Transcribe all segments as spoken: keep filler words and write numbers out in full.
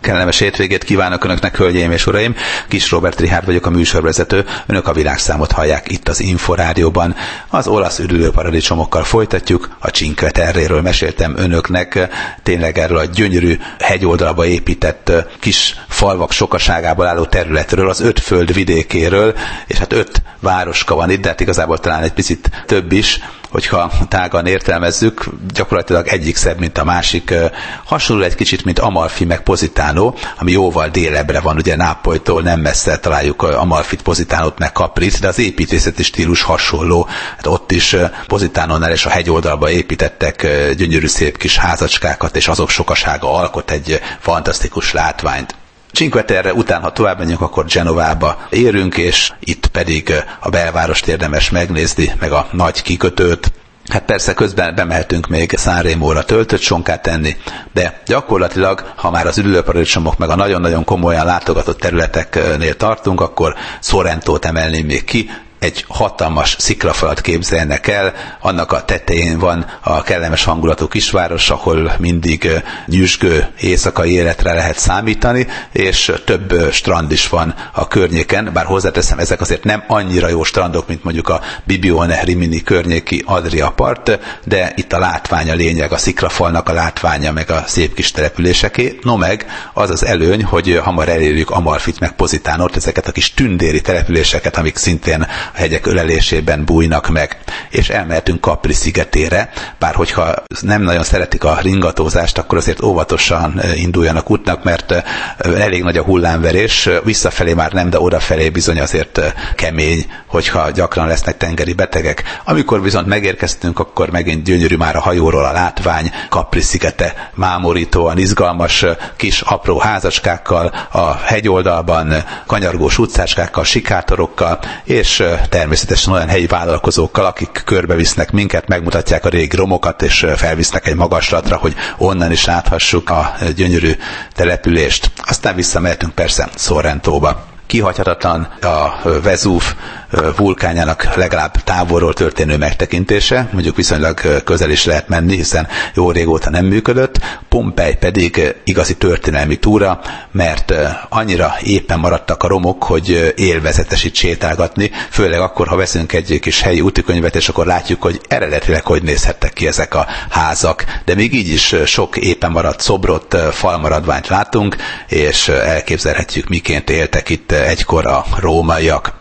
Kellemes hétvégét kívánok Önöknek, hölgyeim és uraim! Kis Róbert Richárd vagyok, a műsorvezető. Önök a világszámot hallják itt az Inforádióban. Az olasz üdülőparadicsomokkal folytatjuk. A Cinque Terréről meséltem Önöknek, tényleg erről a gyönyörű hegyoldalba épített kis falvak sokaságából álló területről, az öt föld vidékéről, és hát öt városka van itt, de hát igazából talán egy picit több is, hogyha tágan értelmezzük, gyakorlatilag egyik szebb, mint a másik. Hasonló egy kicsit, mint Amalfi meg Positano, ami jóval délebbre van, ugye Nápolytól nem messze találjuk Amalfit, Positánót meg Caprit, de az építészeti stílus hasonló. Hát ott is Positánónál és a hegyoldalba építettek gyönyörű szép kis házacskákat, és azok sokasága alkot egy fantasztikus látványt. Cinque Terre után, ha tovább megyünk, akkor Genovába érünk, és itt pedig a belvárost érdemes megnézni, meg a nagy kikötőt. Hát persze közben bemehetünk még Sanremóra töltött sonkát tenni, de gyakorlatilag, ha már az üdülőparadicsomok meg a nagyon-nagyon komolyan látogatott területeknél tartunk, akkor Sorrentót emelném még ki. Egy hatalmas sziklafalat képzelnek el, annak a tetején van a kellemes hangulatú kisváros, ahol mindig nyüzsgő éjszakai életre lehet számítani, és több strand is van a környéken, bár hozzáteszem, ezek azért nem annyira jó strandok, mint mondjuk a Bibione Rimini környéki Adria part, de itt a látvány a lényeg, a sziklafalnak a látványa, meg a szép kis településeké. No meg az az előny, hogy hamar elérjük Amalfit meg Positánót, ezeket a kis tündéri településeket, amik szintén a hegyek ölelésében bújnak meg, és elmehetünk Capri szigetére, bár hogyha nem nagyon szeretik a ringatózást, akkor azért óvatosan induljanak útnak, mert elég nagy a hullámverés, visszafelé már nem, de odafelé bizony azért kemény, hogyha gyakran lesznek tengeri betegek. Amikor viszont megérkeztünk, akkor megint gyönyörű már a hajóról a látvány, Capri szigete mámorítóan izgalmas kis apró házacskákkal, a hegyoldalban kanyargós utcácskákkal, sikátorokkal, és természetesen olyan helyi vállalkozókkal, akik körbevisznek minket, megmutatják a régi romokat, és felvisznek egy magaslatra, hogy onnan is láthassuk a gyönyörű települést. Aztán visszamehetünk persze Sorrentóba. Kihagyhatatlan a Vezúv vulkánjának legalább távolról történő megtekintése, mondjuk viszonylag közel is lehet menni, hiszen jó régóta nem működött. Pompei pedig igazi történelmi túra, mert annyira éppen maradtak a romok, hogy élvezetes itt sétálgatni, főleg akkor, ha veszünk egy kis helyi útikönyvet, és akkor látjuk, hogy eredetileg hogy nézhettek ki ezek a házak, de még így is sok éppen maradt szobrot, falmaradványt látunk, és elképzelhetjük, miként éltek itt egykor a rómaiak.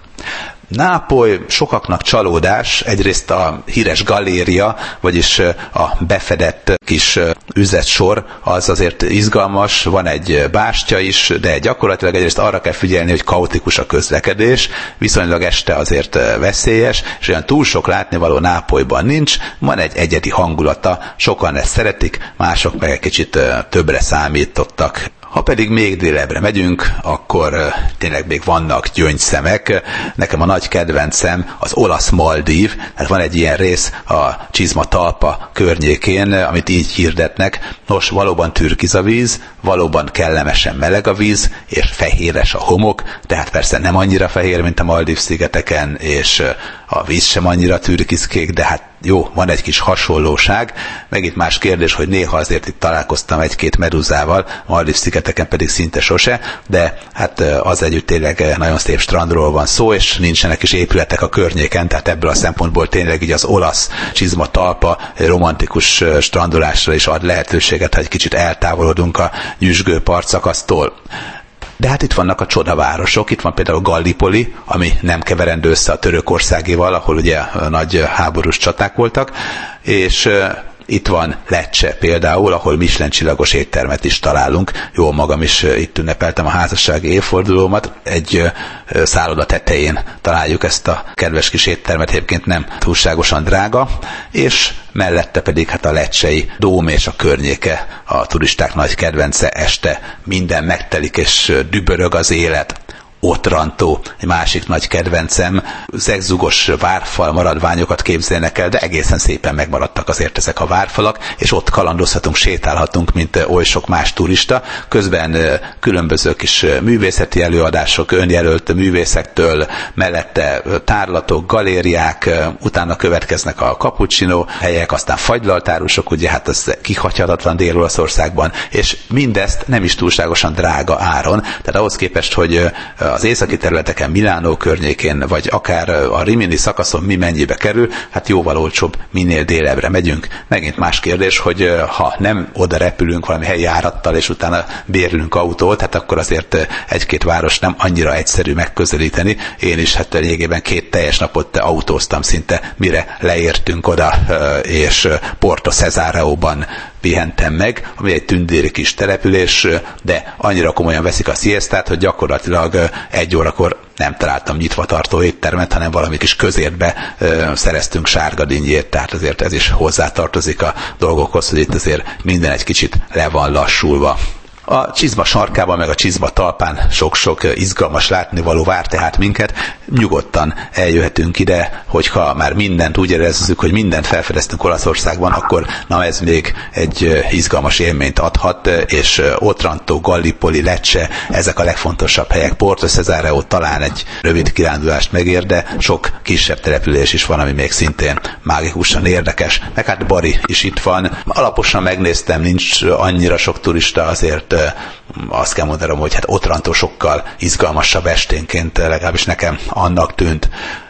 Nápoly sokaknak csalódás, egyrészt a híres galéria, vagyis a befedett kis üzletsor, az azért izgalmas, van egy bástya is, de gyakorlatilag egyrészt arra kell figyelni, hogy kaotikus a közlekedés, viszonylag este azért veszélyes, és olyan túl sok látnivaló Nápolyban nincs, van egy egyedi hangulata, sokan ezt szeretik, mások meg egy kicsit többre számítottak. Ha pedig még délebbre megyünk, akkor tényleg még vannak gyöngyszemek. Nekem a nagy kedvencem az olasz Maldív, hát van egy ilyen rész a Csizma talpa környékén, amit így hirdetnek. Nos, valóban türkiz a víz, valóban kellemesen meleg a víz, és fehéres a homok, tehát persze nem annyira fehér, mint a Maldív szigeteken, és a víz sem annyira türkiszkék, de hát jó, van egy kis hasonlóság. Megint más kérdés, hogy néha azért itt találkoztam egy-két meduzával, Maldív szigeteken pedig szinte sose, de hát az együtt tényleg nagyon szép strandról van szó, és nincsenek is épületek a környéken, tehát ebből a szempontból tényleg így az olasz Csizma talpa romantikus strandolásra is ad lehetőséget, ha egy kicsit eltávolodunk a nyüzsgő partszakasztól. De hát itt vannak a csodavárosok, itt van például Gallipoli, ami nem keverendő össze a Törökországéval, ahol ugye nagy háborús csaták voltak, és itt van Lecce például, ahol Michelin csillagos éttermet is találunk. Jó, magam is itt ünnepeltem a házassági évfordulómat. Egy szálloda tetején találjuk ezt a kedves kis éttermet, egyébként nem túlságosan drága, és mellette pedig hát a lecsei dóm és a környéke a turisták nagy kedvence, este minden megtelik és dübörög az élet. Otranto, egy másik nagy kedvencem. Zegzugos várfal maradványokat képzelnek el, de egészen szépen megmaradtak azért ezek a várfalak, és ott kalandozhatunk, sétálhatunk, mint oly sok más turista. Közben különböző kis művészeti előadások, önjelölt művészektől, mellette tárlatok, galériák, utána következnek a cappuccino helyek, aztán fagylaltárusok, ugye hát ez kihagyhatatlan Dél-Olaszországban, és mindezt nem is túlságosan drága áron. Tehát ahhoz képest, hogy az északi területeken, Milánó környékén, vagy akár a Rimini szakaszon mi mennyibe kerül, hát jóval olcsóbb, minél délebbre megyünk. Megint más kérdés, hogy ha nem oda repülünk valami helyi járattal, és utána bérlünk autót, hát akkor azért egy-két város nem annyira egyszerű megközelíteni. Én is hát lényegében két teljes napot autóztam szinte, mire leértünk oda, és Porto Cesareóban pihentem meg, ami egy tündéri kis település, de annyira komolyan veszik a siestát, hogy gyakorlatilag egy órakor nem találtam nyitva tartó éttermet, hanem valami kis közértbe ö, szereztünk sárgadinnyét, tehát azért ez is hozzátartozik a dolgokhoz, hogy itt azért minden egy kicsit le van lassulva. A csizma sarkában, meg a csizma talpán sok-sok izgalmas látnivaló vár tehát minket. Nyugodtan eljöhetünk ide, hogyha már mindent úgy érezzük, hogy mindent felfedeztünk Olaszországban, akkor na ez még egy izgalmas élményt adhat, és Otranto, Gallipoli, Lecce, ezek a legfontosabb helyek. Porto Cesareo talán egy rövid kirándulást megér, de sok kisebb település is van, ami még szintén mágikusan érdekes. Meg hát Bari is itt van. Alaposan megnéztem, nincs annyira sok turista, azért azt kell mondanom, hogy hát Otranto sokkal izgalmasabb esténként, legalábbis nekem annak tűnt.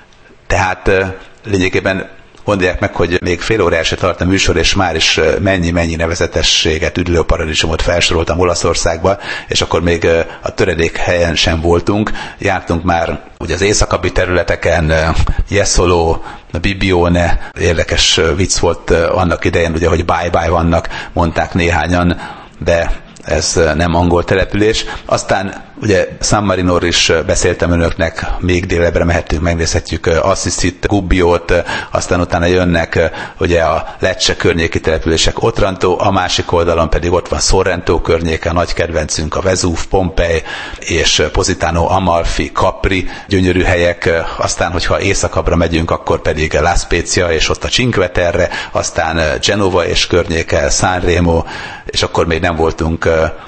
Tehát lényegében gondolják meg, hogy még fél órája se tart a műsor, és már is mennyi-mennyi nevezetességet, üdülő paradicsomot felsoroltam Olaszországba, és akkor még a töredék helyen sem voltunk. Jártunk már ugye az északabbi területeken, Jesolo, Bibione, érdekes vicc volt annak idején, ugye, hogy bye-bye vannak, mondták néhányan, de ez nem angol település. Aztán ugye San Marinóról is beszéltem önöknek, még délebbre mehetünk, megnézhetjük Assisit, Gubbiót, aztán utána jönnek ugye a Lecce környéki települések, Otranto, a másik oldalon pedig ott van Sorrento környéke, a nagy kedvencünk a Vezúv, Pompei és Positano, Amalfi, Capri, gyönyörű helyek. Aztán, hogyha északabbra megyünk, akkor pedig La Spezia és ott a Cinque Terre, aztán Genova és környéke, Sanremo, és akkor még nem voltunk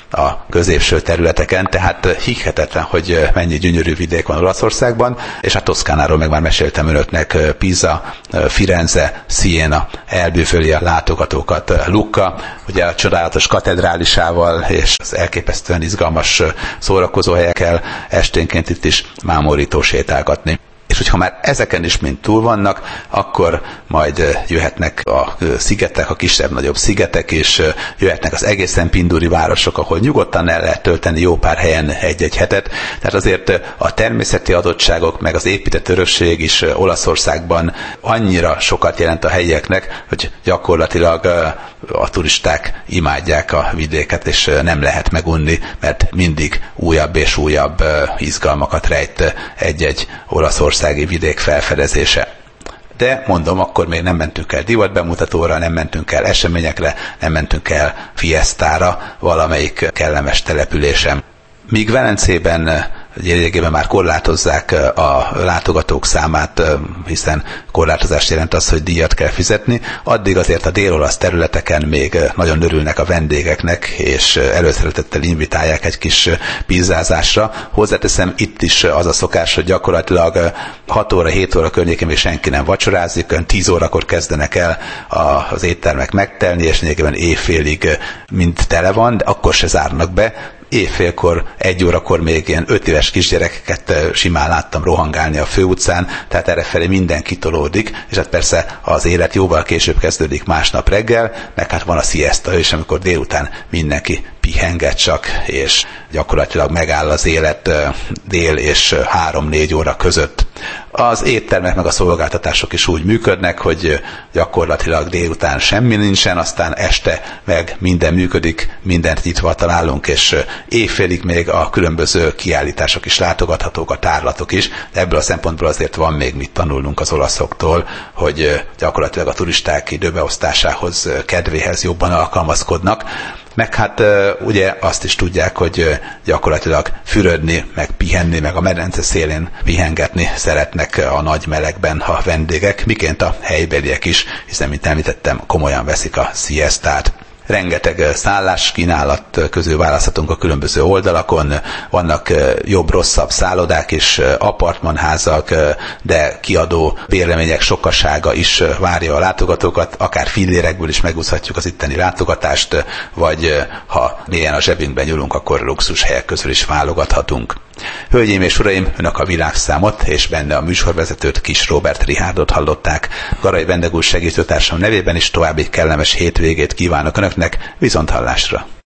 a középső területeken, tehát hihetetlen, hogy mennyi gyönyörű vidék van Olaszországban, és a Toszkánáról meg már meséltem önöknek, Pisa, Firenze, Siena elbűvöli a látogatókat. Lucca, ugye a csodálatos katedrálisával és az elképesztően izgalmas szórakozó helyekkel esténként itt is mámorító sétálgatni. És hogyha már ezeken is mind túl vannak, akkor majd jöhetnek a szigetek, a kisebb-nagyobb szigetek, és jöhetnek az egészen pinduri városok, ahol nyugodtan el lehet tölteni jó pár helyen egy-egy hetet. Tehát azért a természeti adottságok, meg az épített örökség is Olaszországban annyira sokat jelent a helyieknek, hogy gyakorlatilag a turisták imádják a vidéket, és nem lehet megunni, mert mindig újabb és újabb izgalmakat rejt egy-egy olaszországi vidék felfedezése. De mondom, akkor még nem mentünk el divatbemutatóra, nem mentünk el eseményekre, nem mentünk el fiesztára valamelyik kellemes településem. Míg Velencében lényegében már korlátozzák a látogatók számát, hiszen korlátozást jelent az, hogy díjat kell fizetni, addig azért a dél-olasz területeken még nagyon örülnek a vendégeknek, és előszeretettel invitálják egy kis pizzázásra. Hozzáteszem, itt is az a szokás, hogy gyakorlatilag hat óra, hét óra környékén még senki nem vacsorázik, tíz órakor kezdenek el az éttermek megtelni, és lényegében éjfélig mind tele van, de akkor se zárnak be. Éjfélkor, egy órakor még ilyen öt éves kisgyerekeket simán láttam rohangálni a főutcán, tehát errefelé minden kitolódik, és hát persze az élet jóval később kezdődik másnap reggel, meg hát van a siesta is, amikor délután mindenki pihenget csak, és gyakorlatilag megáll az élet dél és három-négy óra között. Az éttermek meg a szolgáltatások is úgy működnek, hogy gyakorlatilag délután semmi nincsen, aztán este meg minden működik, mindent nyitva találunk, és éjfélig még a különböző kiállítások is látogathatók, a tárlatok is. Ebből a szempontból azért van még mit tanulnunk az olaszoktól, hogy gyakorlatilag a turisták időbeosztásához, kedvéhez jobban alkalmazkodnak. Meg hát ugye azt is tudják, hogy gyakorlatilag fürödni, meg pihenni, meg a medence szélén pihengetni szeretnek a nagy melegben a vendégek, miként a helybeliek is, hiszen, mint említettem, komolyan veszik a sziesztát. Rengeteg szálláskínálat közül választhatunk a különböző oldalakon, vannak jobb-rosszabb szállodák és apartmanházak, de kiadó bérlemények sokasága is várja a látogatókat, akár fillérekből is megúszhatjuk az itteni látogatást, vagy ha mélyen a zsebünkben nyúlunk, akkor luxus helyek közül is válogathatunk. Hölgyeim és uraim, önök a Világszámot és benne a műsorvezetőt, Kis Róbert Rihárdot hallották. Garai vendég úr segítőtársam nevében is további kellemes hétvégét kívánok önöknek, viszonthallásra!